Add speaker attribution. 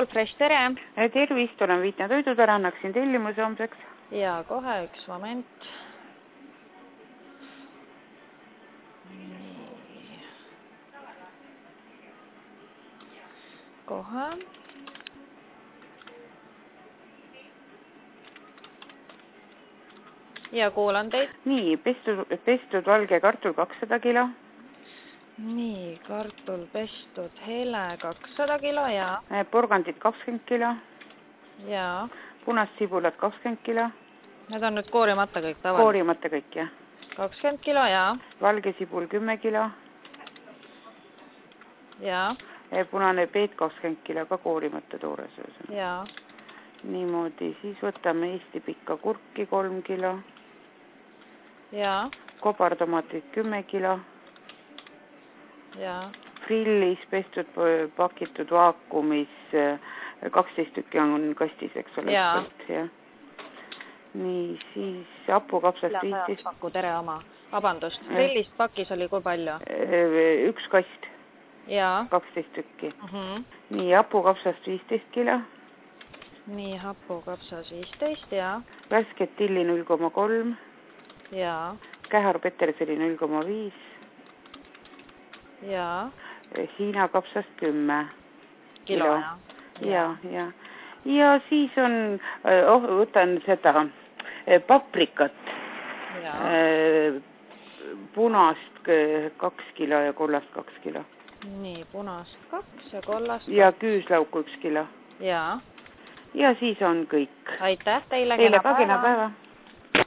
Speaker 1: All Fresh, tere!
Speaker 2: Tervist, olen Viitna toidutara, annaksin tellimuse homseks.
Speaker 1: Ja kohe üks moment. Kohe. Ja kuulan teid.
Speaker 2: Nii, pestud valge kartul 200 kilo.
Speaker 1: Nii, kartul pestud hele 200 kilo ja...
Speaker 2: Porgandid 20 kilo.
Speaker 1: Ja...
Speaker 2: Punast sibulat 20 kilo.
Speaker 1: Need on nüüd koorimata kõik tavaliselt?
Speaker 2: Koorimata kõik, jah.
Speaker 1: 20 kilo ja...
Speaker 2: Valge sibul 10 kilo.
Speaker 1: Ja...
Speaker 2: Punane peet 20 kilo, ka koorimata toores.
Speaker 1: Ja...
Speaker 2: Niimoodi, siis võtame Eesti pikka kurki 3 kilo.
Speaker 1: Ja...
Speaker 2: Kobartomatid 10 kilo.
Speaker 1: Ja...
Speaker 2: Frillis pestud pakitud vaakumis 12 tükki on kastis, eks ole.
Speaker 1: Ja...
Speaker 2: Nii, siis hapukapsast 15...
Speaker 1: Paku, tere oma. Vabandust, frillist pakis oli kui palju?
Speaker 2: Üks kast.
Speaker 1: Ja...
Speaker 2: 12 tükki. Nii, hapukapsast 15 kilo.
Speaker 1: Nii, hapukapsas 15 ja...
Speaker 2: Värsket tilli 0,3.
Speaker 1: Ja...
Speaker 2: Kähar peterseli 0,5.
Speaker 1: Ja...
Speaker 2: Hiina kapsast 10
Speaker 1: kilo.
Speaker 2: Ja siis on, võtan seda paprikat.
Speaker 1: Ja...
Speaker 2: Punast 2 kilo ja kollast 2 kilo.
Speaker 1: Nii, punast 2 ja kollast 2.
Speaker 2: Ja küüslauku 1 kilo.
Speaker 1: Ja...
Speaker 2: Ja siis on kõik.
Speaker 1: Aitäh teile,
Speaker 2: Teile ka kena päeva.